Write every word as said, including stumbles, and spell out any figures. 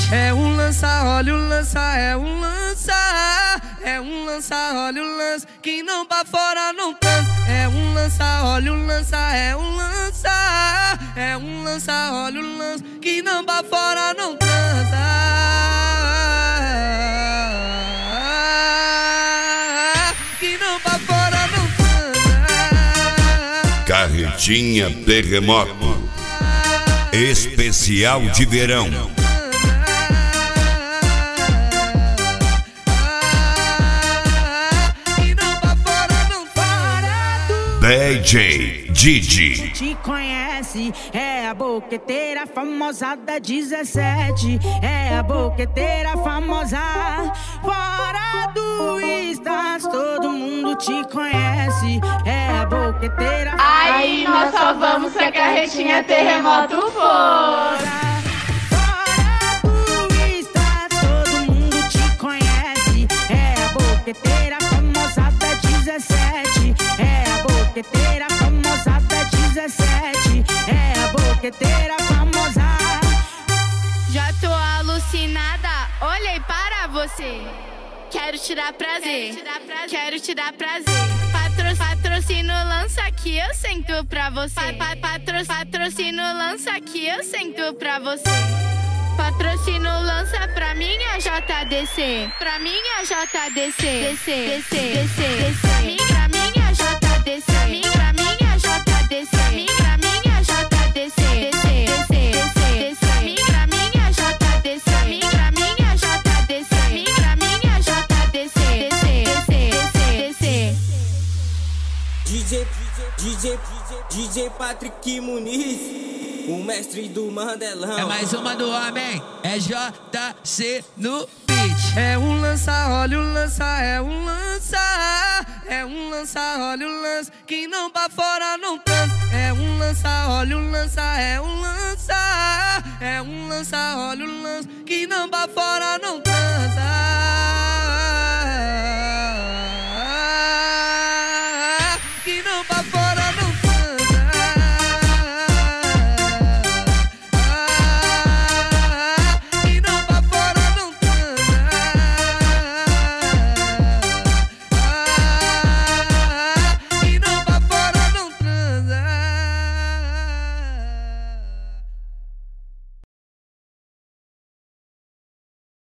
É um lança, olha o lança, é um lança. É um lança, olha o lança, que não pra fora não transa. É um lança, olha o lança, é um lança. É um lança, olha o lança, que não pra fora não transa. Que não pra fora não transa. Carretinha Terremoto especial de verão. D J Didi. Te conhece, é a boqueteira famosa da dezessete. É a boqueteira famosa. Fora do Instagram, todo mundo te conhece. É a boqueteira. Aí nós só vamos se a carretinha Terremoto for. Fora do Instagram, todo mundo te conhece. É a boqueteira famosa da dezessete. É a boqueteira famosa da dezessete. É a boqueteira famosa. Já tô alucinada, olhei para você. Quero te dar prazer, quero te dar prazer. Patro, patrocínio lança aqui, eu sento pra você. Pa, pa, patro, patrocínio lança aqui, eu sento pra você. Patrocínio lança pra minha J D C, pra minha J D C, descer, descer, descer, descer. Pra minha J D C, pra minha J D C, pra minha J D C, descer, descer, descer, descer. Pra minha J D C, pra minha J D C, pra minha J D C, descer, descer, descer. D J, D J, D J Patrick Muniz, o mestre do Mandelão. É mais uma do homem, é J C no beat. É um lança, olha o lança, é um lança. É um lança, olha o lança, que não pra fora não transa. É um lança, olha o lança, é um lança. É um lança, olha o lança, que não pra fora não transa. Que não pra fora.